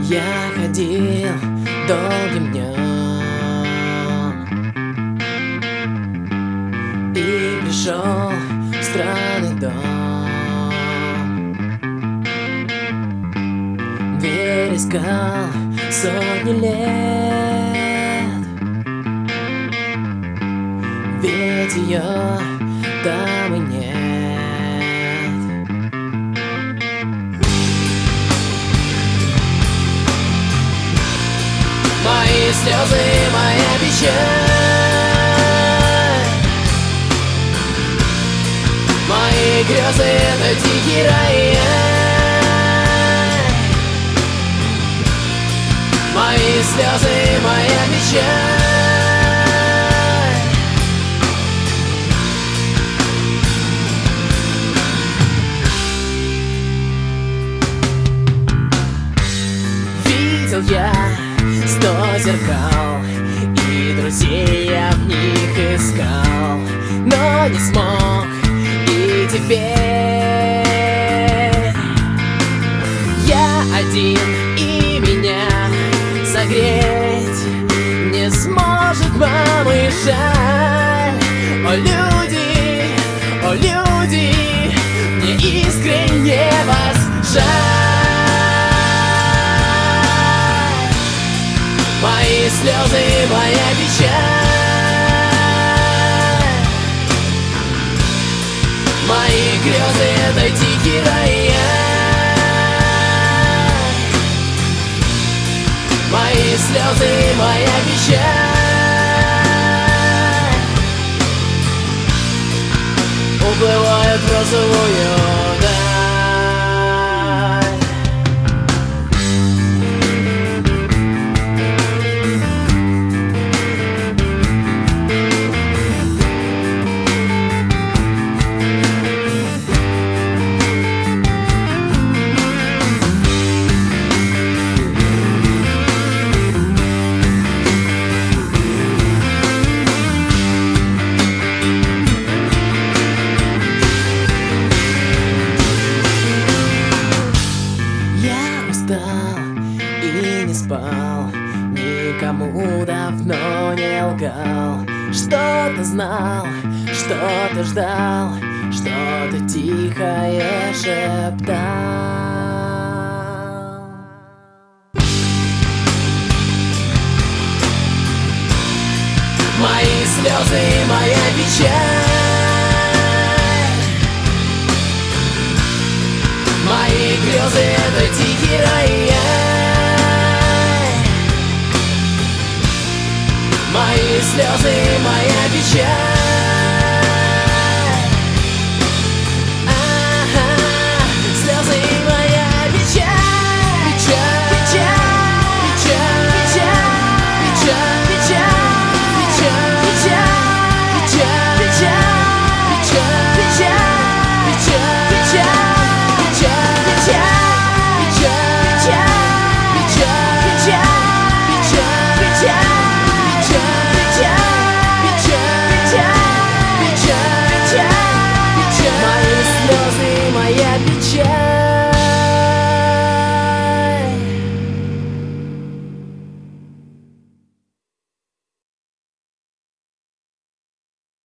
Я ходил долгим днем и пришел в странный дом. Дверь искал сотни лет, ведь ее там и нет. Мои слезы, моя печаль, мои грезы — это тихий рояль. Мои слезы, моя печаль. Видел я 100 зеркал, и друзей я в них искал, но не смог. И теперь я один, и меня согреть не сможет мамы жаль. О, люди, мне искренне вас жаль. Мои слезы, моя печаль, мои грезы — это тихий рояль. Мои слезы, моя печаль уплывают в розовую даль. И не спал, никому давно не лгал. Что-то знал, что-то ждал, что-то тихое шептал. Мои слезы, моя печаль, мои грезы — это тихий рай.